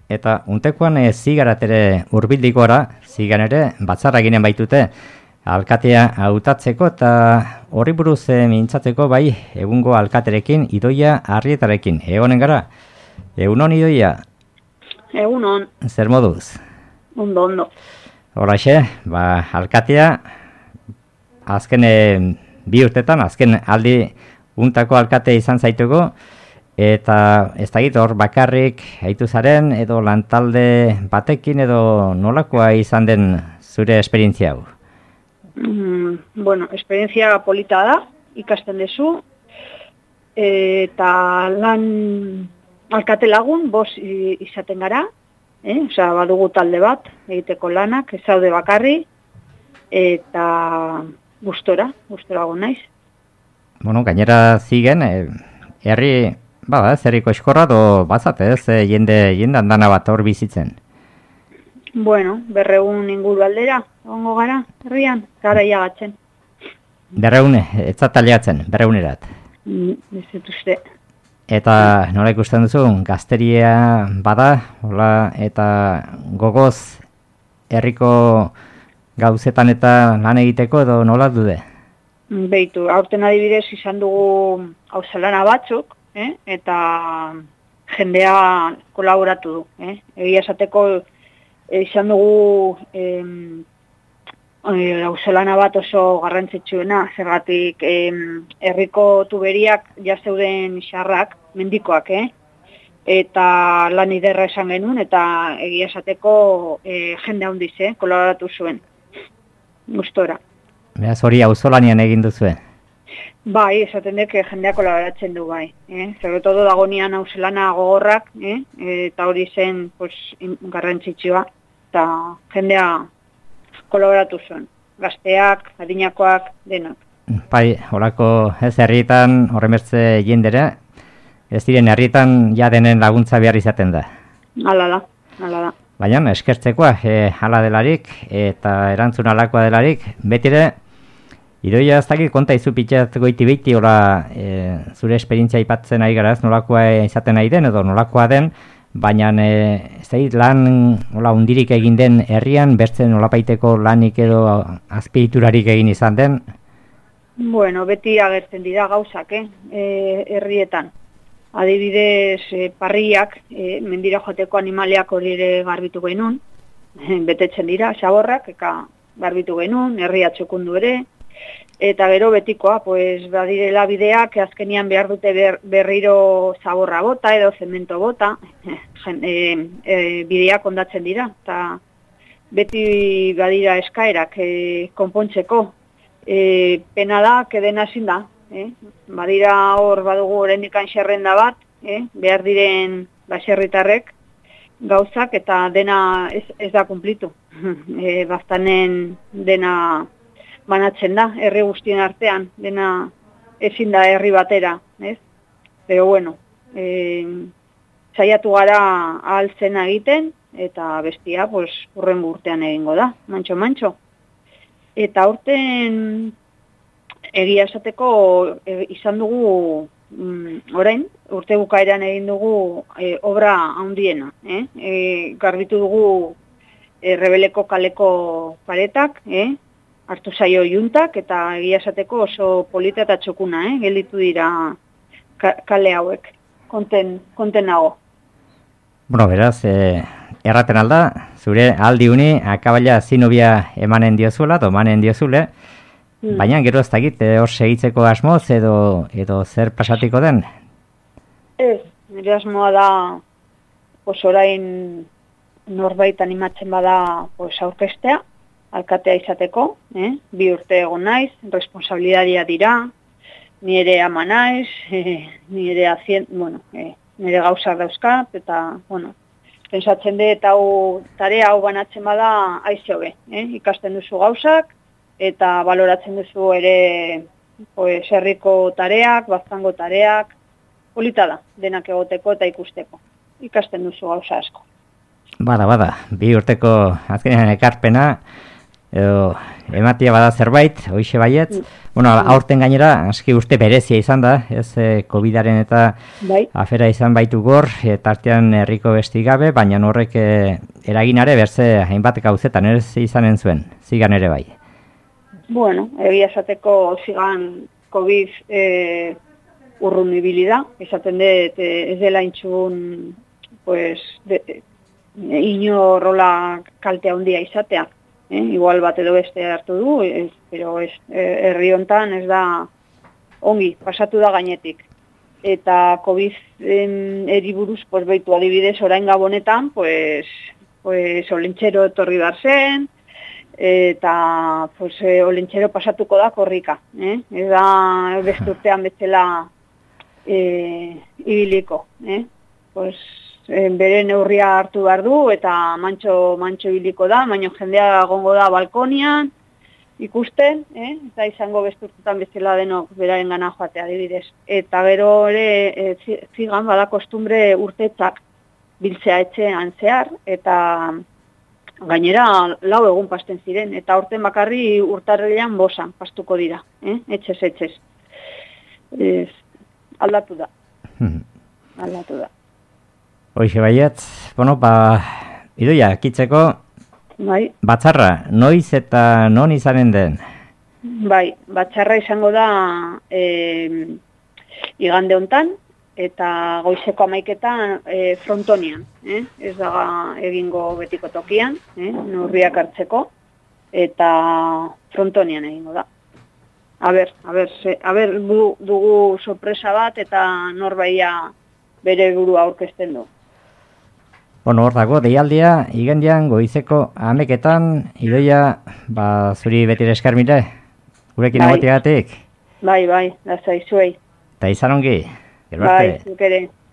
Eta untekoan zigarat ere hurbildik gora, zigan ere batzarra ginen baitute alkatea hautatzeko eta horri buruz mintzatzeko bai egungo alkaterekin Idoia Arrietarekin. Egonen gara? Egunon Idoia? Egunon. Zer moduz? Ondo. Horaxe, alkatea azken 2 urtetan, azken aldi untako alkate izan zaituko, eta ez dakit hor bakarrik haitu zaren edo lantalde batekin edo nolakoa izan den zure esperientzia hau? Bueno, esperientzia polita da, ikasten dezu, eta lan alkate lagun, 5 izaten gara, osea, badugu talde bat, egiteko lanak, ez zaude bakarri, eta gustora naiz. Bueno, gainera zigen, herri, zerriko eskorra do bazat, jende andana bat hor bizitzen. Bueno, 200 inguru aldera, egongo gara, herrian, gara iagatzen. 200, ez zataleatzen, 200-erat. Ez dut uste. Eta nola ikusten duzu, gazteria bada, hola, eta gogoz herriko gauzetan eta lan egiteko edo nola dude? Beitu, aurten adibidez izan dugu auzolana batzuk, eta jendea kolaboratu du. Egia esateko izan dugu auzolana bat oso garrantzitsuena, zergatik herriko tuberiak ja zeuden xarrak, mendikoak, eta lan iderra esan genuen, eta egia esateko jende handiz, kolaboratu zuen, gustora. Beraz hori auzolanian egin duzue? Bai, esaten dek jendea kolaboratzen du bai. Sobre todo dagonian auzolana gogorrak, eta hori zen garrantzitsua, eta jendea kolaboratu zuen. Gazteak, adinakoak, denak. Bai, horako ez herrietan, horrenbertze jendere, ez diren herrietan ja denen laguntza behar izaten da. Hala da. Baina, eskertzekoa, hala delarik, eta erantzun halakoa delarik, betire, Idoia ez dakit konta izu pitxat goiti behiti, zure esperientzia ipatzen ari gara ez, nolakoa izaten nahi den, edo nolakoa den, baina ez dakit lan undirik egin den herrian, bertzen nolapaiteko lanik edo azpiegiturarik egin izan den? Bueno, beti agertzen dira gauzak, herrietan. Adibidez, parriak, mendira joateko animaliak hori ere garbitu genuen, betetzen dira, xaborrak, eka garbitu genuen, herria txukundu ere, eta gero betikoa, badirela bideak, azkenian behar dute berriro zaborra bota edo zemento bota, bideak ondatzen dira, eta beti badira eskaerak konpontzeko, pena da, keden hazin da, badira hor badugu orendikan xerrenda bat, behar diren baserritarrek gauzak eta dena ez da kumplitu. Bastanen dena banatzen da, herri guztien artean, dena ezin da herri batera, ez? Pero bueno, saiatu gara ahaltzena egiten, eta bestia, hurrengo urtean egingo da, mantxo. Eta aurten egia esateko izan dugu orain, urte bukaeran egin dugu obra handiena. Garbitu dugu Rebeleko kaleko paretak, hartu zaio juntak, eta egia esateko oso polita eta txokuna, gelditu dira kale hauek, konten nago. Bueno, beraz, erraten alda, zure aldi uni akabala zinubia emanen diozuela, emanen diozule, baina gero ez dakit, hor segitzeko asmoz edo zer pasatiko den? Ez, nire asmoa da, orain norbait animatzen bada aurkestea, alkatea izateko, 2 urte egon naiz, responsabilidadia dira, nire ama naiz, nire gauzak dauzkat, eta, pensatzen dut tarea hau banatzen bada aize hobe, ikasten duzu gauzak, eta baloratzen duzu ere herriko tareak, baztango tareak, polita da, denak egoteko eta ikusteko, ikasten duzu gauza asko. Bada, 2 urteko azkenean ekarpena, edo ematia bada zerbait, hoixe baietz. Bueno, aurten gainera, aski uste berezia izan da, ez COVID-aren eta afera izan baitu gor, eta artean herriko besti gabe, baina horrek eraginare berze hainbat gauzetan, ez izanen zuen, zigan ere bai. Bueno, egia esateko zigan COVID urrun ibili da, esaten dut ez dela intxun, pues, rola kalte handia izatea. Igual bat edo beste hartu du, pero herri hontan ez da ongi, pasatu da gainetik. Eta COVID eriburuz, pues beitu adibidez, orain gabonetan, pues olentxero etorri dar zen, eta pues olentxero pasatuko da korrika. Ez da besturtean betzela ibiliko. Pues bere neurria hartu behar du eta mantxo ibiliko da, baina jendea gongo da balkonian ikusten, eta izango besturtetan bezala denok beraren gana joatea adibidez. Eta gero ere zigan bada kostumbre urtetzak biltzea etxean zehar, eta gainera 4 egun pasten ziren, eta aurten bakarri urtarrilean 5 pastuko dira, etxez. Aldatu da. Hoixe baietz, bueno, Idoia, kitzeko, batzarra, noiz eta non izanen den? Bai, batzarra izango da igande hontan, eta goizeko 11etan frontonian, ez da egingo betiko tokian, neurriak hartzeko, eta frontonian egingo da. A ber, dugu sorpresa bat eta norbaia bere burua aurkezten du. Bueno, hor dago, deialdia, igandean goizeko 11etan, Idoia, zuri beti eskarmire, gurekin egoteagatik. Bai, da zaizuei. Eta izan ongi, bai, zuk ere.